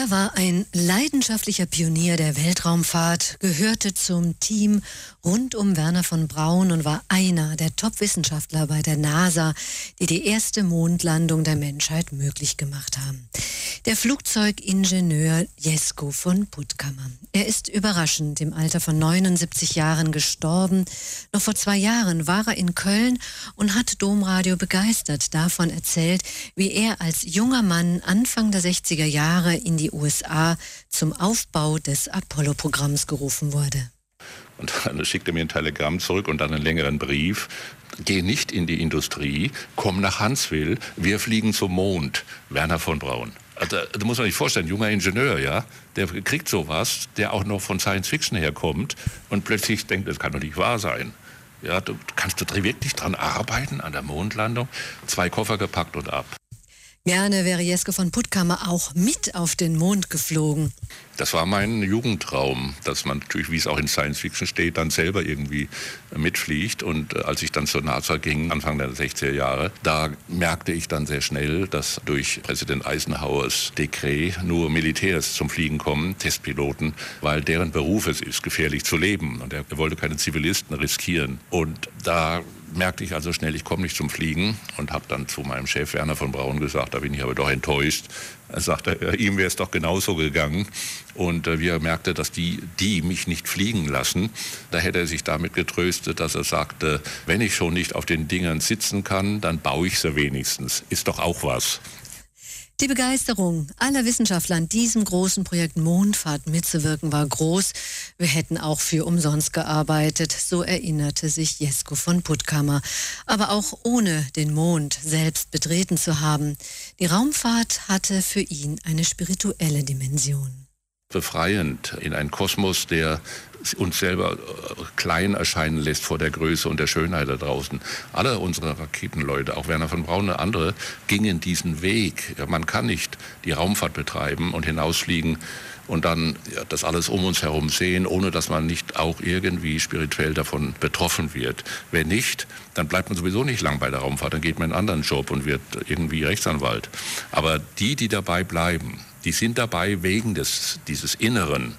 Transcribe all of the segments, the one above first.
Er war ein leidenschaftlicher Pionier der Weltraumfahrt, gehörte zum Team rund um Wernher von Braun und war einer der Top-Wissenschaftler bei der NASA, die die erste Mondlandung der Menschheit möglich gemacht haben. Der Flugzeugingenieur Jesko von Puttkamer. Er ist überraschend im Alter von 79 Jahren gestorben. Noch vor 2 Jahren war er in Köln und hat Domradio begeistert davon erzählt, wie er als junger Mann Anfang der 60er Jahre in die USA zum Aufbau des Apollo-Programms gerufen wurde. Und dann schickte er mir ein Telegramm zurück und dann einen längeren Brief. Geh nicht in die Industrie, komm nach Huntsville, wir fliegen zum Mond. Wernher von Braun. Also, da muss man sich vorstellen, junger Ingenieur, ja, der kriegt sowas, der auch noch von Science Fiction herkommt und plötzlich denkt, das kann doch nicht wahr sein. Ja, kannst du wirklich dran arbeiten, an der Mondlandung? 2 Koffer gepackt und ab. Gerne wäre Jesko von Puttkamer auch mit auf den Mond geflogen. Das war mein Jugendtraum, dass man natürlich, wie es auch in Science Fiction steht, dann selber irgendwie mitfliegt. Und als ich dann zur NASA ging, Anfang der 60er Jahre, da merkte ich dann sehr schnell, dass durch Präsident Eisenhowers Dekret nur Militärs zum Fliegen kommen, Testpiloten, weil deren Beruf es ist, gefährlich zu leben. Und er wollte keine Zivilisten riskieren. Und da merkte ich also schnell, ich komme nicht zum Fliegen und habe dann zu meinem Chef Wernher von Braun gesagt, da bin ich aber doch enttäuscht. Er sagte, ihm wäre es doch genauso gegangen. Und wie er merkte, dass die mich nicht fliegen lassen, da hätte er sich damit getröstet, dass er sagte, wenn ich schon nicht auf den Dingern sitzen kann, dann baue ich sie wenigstens. Ist doch auch was. Die Begeisterung aller Wissenschaftler an diesem großen Projekt Mondfahrt mitzuwirken war groß. Wir hätten auch für umsonst gearbeitet, so erinnerte sich Jesko von Puttkamer. Aber auch ohne den Mond selbst betreten zu haben. Die Raumfahrt hatte für ihn eine spirituelle Dimension. Befreiend in einen Kosmos, der uns selber klein erscheinen lässt vor der Größe und der Schönheit da draußen. Alle unsere Raketenleute, auch Wernher von Braun und andere, gingen diesen Weg. Ja, man kann nicht die Raumfahrt betreiben und hinausfliegen und dann das alles um uns herum sehen, ohne dass man nicht auch irgendwie spirituell davon betroffen wird. Wenn nicht, dann bleibt man sowieso nicht lang bei der Raumfahrt, dann geht man in einen anderen Job und wird irgendwie Rechtsanwalt. Aber die dabei bleiben, die sind dabei wegen dieser inneren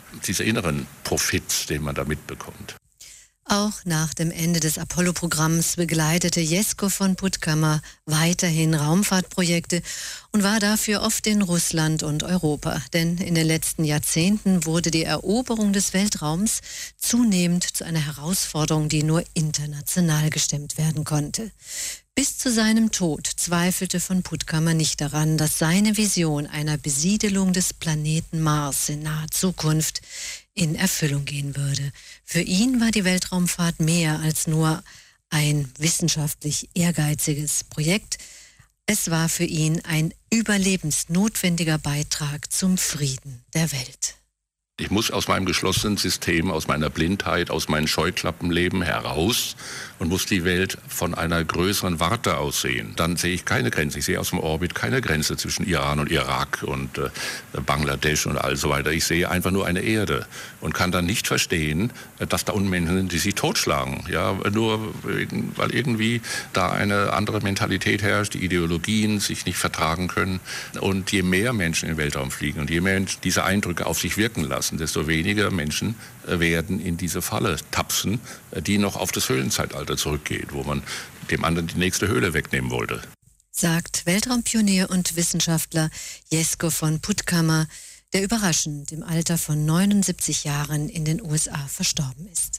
Profits, den man da mitbekommt. Auch nach dem Ende des Apollo-Programms begleitete Jesko von Puttkamer weiterhin Raumfahrtprojekte und war dafür oft in Russland und Europa. Denn in den letzten Jahrzehnten wurde die Eroberung des Weltraums zunehmend zu einer Herausforderung, die nur international gestemmt werden konnte. Bis zu seinem Tod zweifelte von Puttkamer nicht daran, dass seine Vision einer Besiedelung des Planeten Mars in naher Zukunft in Erfüllung gehen würde. Für ihn war die Weltraumfahrt mehr als nur ein wissenschaftlich ehrgeiziges Projekt. Es war für ihn ein überlebensnotwendiger Beitrag zum Frieden der Welt. Ich muss aus meinem geschlossenen System, aus meiner Blindheit, aus meinem Scheuklappenleben heraus und muss die Welt von einer größeren Warte aus sehen. Dann sehe ich keine Grenze. Ich sehe aus dem Orbit keine Grenze zwischen Iran und Irak und Bangladesch und all so weiter. Ich sehe einfach nur eine Erde und kann dann nicht verstehen, dass da unten Menschen sind, die sich totschlagen. Ja, nur weil irgendwie da eine andere Mentalität herrscht, die Ideologien sich nicht vertragen können. Und je mehr Menschen in den Weltraum fliegen und je mehr diese Eindrücke auf sich wirken lassen, desto weniger Menschen werden in diese Falle tapsen, die noch auf das Höhlenzeitalter zurückgeht, wo man dem anderen die nächste Höhle wegnehmen wollte. Sagt Weltraumpionier und Wissenschaftler Jesko von Puttkamer, der überraschend im Alter von 79 Jahren in den USA verstorben ist.